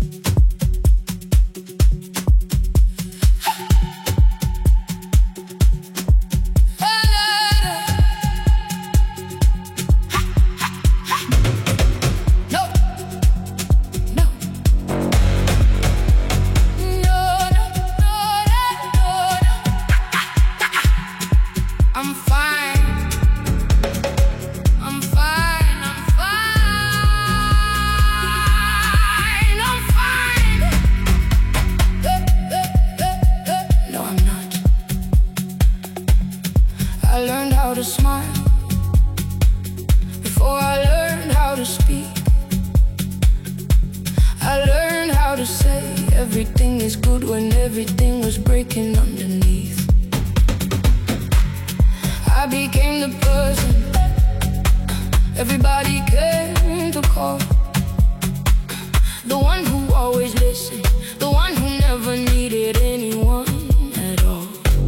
To smile before I learned how to speak. I learned how to say everything is good when everything was breaking underneath. I became the person everybody came to call, the one who always listened, the one who never needed anyone at all.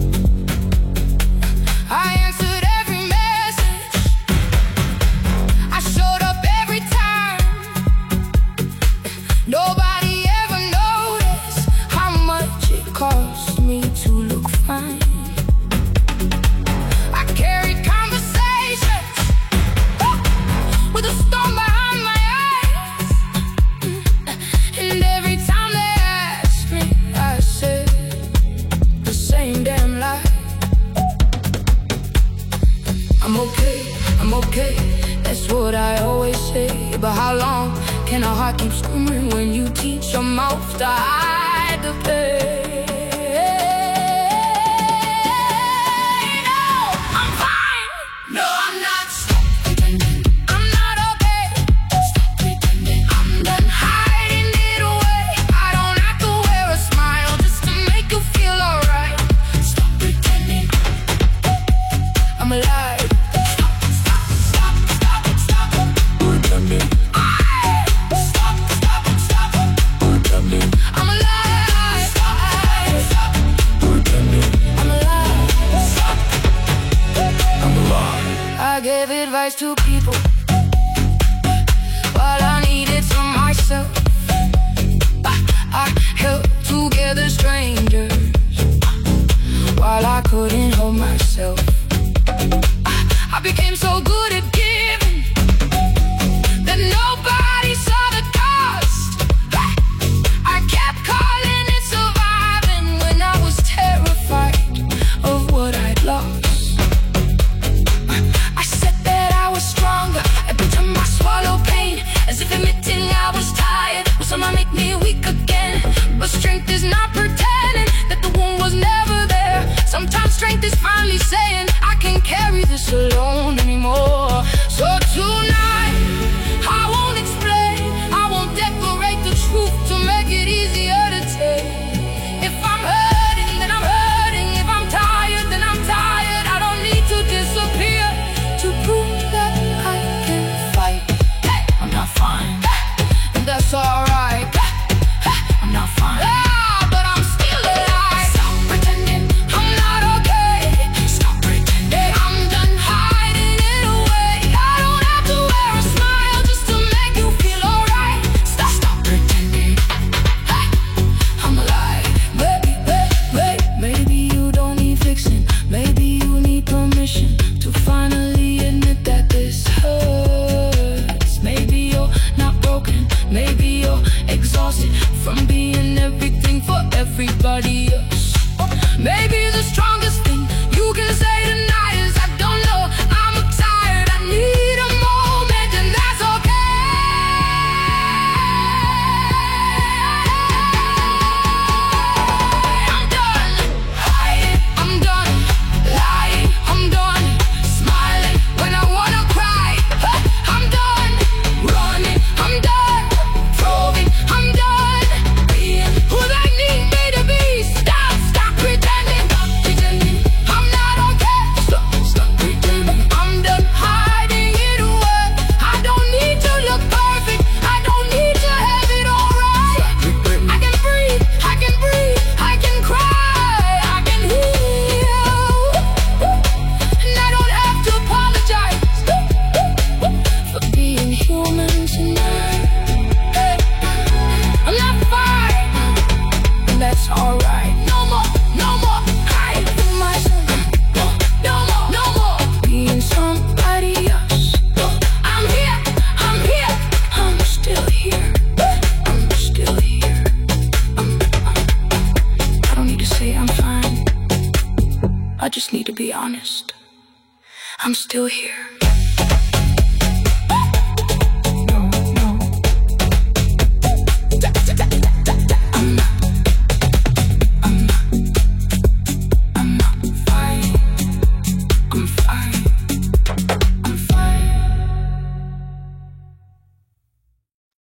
I answered nobody ever noticed how much it cost me to look fine. I carried conversations with a storm behind my eyes, and every time they asked me, I said the same damn lie. I'm okay, I'm okay, that's what I always say. But how long can a heart keep screaming when you teach your mouth to hide the pain? No, I'm fine. No, I'm not. Stop pretending. I'm not okay. Stop pretending. I'm done hiding it away. I don't have to wear a smile just to make you feel alright. Stop pretending. I'm alive. Stop, stop, stop, stop, stop pretending. I'm alive. Stop pretending. I'm alive. Stop. I'm alive. I gave advice to people while I needed to myself. I held together strangers while I couldn't hold myself. I became so good at giving that nobody saw the cost. I kept calling it surviving when I was terrified of what I'd lost. I said that I was stronger every time I swallow pain, as if admitting I was tired would somehow make me weak again. But strength is not pretending that the wound was never there. Sometimes strength is finally saying I can't carry this alone anymore. So tonight I won't explain, I won't decorate the truth to make it easier to take. If I'm hurting, then I'm hurting. If I'm tired, then I'm tired. I don't need to disappear to prove that I can fight. Hey, I'm not fine, and that's alright. I'm not fine, but I'm still alive. Stop pretending I'm not okay. Stop pretending I'm done hiding. just need to be honest. I'm still here.